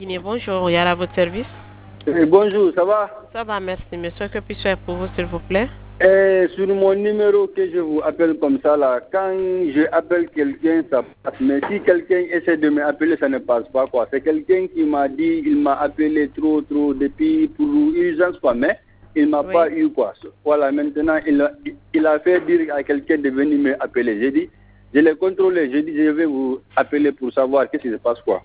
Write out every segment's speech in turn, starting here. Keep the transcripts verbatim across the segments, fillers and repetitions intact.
Guinée, bonjour, il y a à votre service. Eh, bonjour, ça va? Ça va, merci. Monsieur, que puis-je faire pour vous, s'il vous plaît? Eh, sur mon numéro que je vous appelle comme ça, là, quand je appelle quelqu'un, ça passe. Mais si quelqu'un essaie de m'appeler, ça ne passe pas, quoi. C'est quelqu'un qui m'a dit, il m'a appelé trop, trop, depuis pour urgence, quoi. Mais il m'a Oui. pas eu, quoi. Voilà, maintenant, il a, il a fait dire à quelqu'un de venir m'appeler. J'ai dit, je l'ai contrôlé. J'ai dit, je vais vous appeler pour savoir qu'est-ce qui se passe, quoi.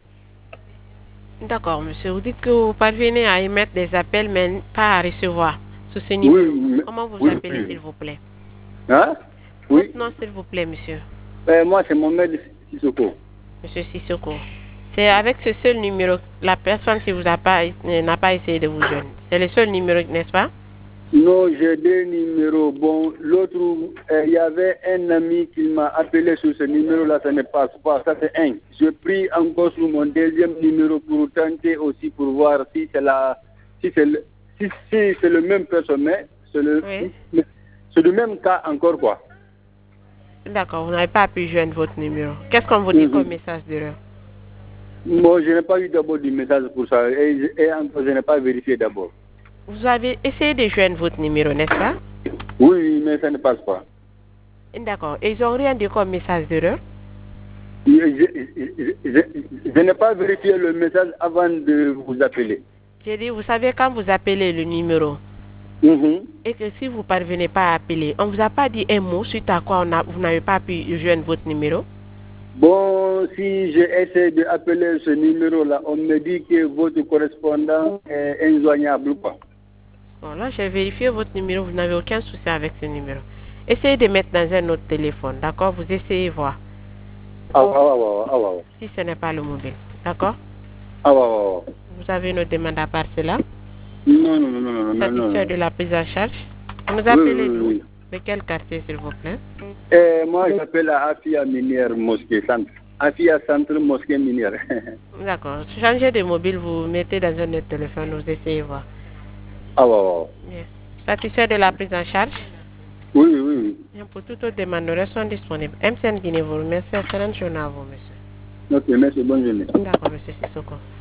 D'accord, monsieur. Vous dites que vous parvenez à émettre des appels, mais pas à recevoir sur ce numéro. Oui, mais- Comment vous oui, appelez, oui. s'il vous plaît? Hein? Oui. Votre nom, s'il vous plaît, monsieur. Eh, moi, c'est Mohamed Sissoko. Monsieur Sissoko. C'est avec ce seul numéro, la personne qui vous a pas, n'a pas essayé de vous joindre. C'est le seul numéro, n'est-ce pas? Non, j'ai deux numéros. Bon, l'autre, euh, il y avait un ami qui m'a appelé sur ce numéro-là, ça ne passe pas. Ça, c'est un. Je prie encore sur mon deuxième numéro pour tenter aussi pour voir si c'est la, si c'est le, si, si c'est le même personne, mais c'est le, Oui. c'est le même cas encore, quoi. D'accord, vous n'avez pas pu joindre votre numéro. Qu'est-ce qu'on vous dit Mhm. comme message d'erreur? Moi, je n'ai pas eu d'abord du message pour ça. Et, je- et encore, je n'ai pas vérifié d'abord. Vous avez essayé de joindre votre numéro, n'est-ce pas? Oui, mais ça ne passe pas. D'accord. Et ils n'ont rien dit comme message d'erreur? Je, je- je- je- je n'ai pas vérifié le message avant de vous appeler. J'ai dit, vous savez, quand vous appelez le numéro, Mhm. et que si vous ne parvenez pas à appeler, on ne vous a pas dit un mot suite à quoi on a, vous n'avez pas pu joindre votre numéro? Bon, si j'essaie d'appeler ce numéro-là, on me dit que votre correspondant est injoignable, quoi. Bon, là, j'ai vérifié votre numéro, vous n'avez aucun souci avec ce numéro. Essayez de mettre dans un autre téléphone, d'accord? Vous essayez voir Ah, ah, ah, ah, ah, ah. si ce n'est pas le mobile, d'accord? Ah, ah, ah, ah. Vous avez une demande à part cela? Non, non, non, non, non, non, non. Satisfait de la prise en charge? Vous nous Oui, appelez oui, d'où? oui. De quel quartier, s'il vous plaît? Eh, moi, j'appelle à Afia Minière Mosquée Centre. Afia Centre Mosquée Minière. D'accord. Changez de mobile, vous mettez dans un autre téléphone, vous essayez voir. Ah, ah, ah. Bien. Satisfait de la prise en charge? Oui, oui, oui. Bien, pour toute autre demande, nous restons disponibles. M C N Guinée vous remercie. Excellente journée à vous, monsieur. Ok, merci, bonne journée. D'accord, monsieur Sissoko.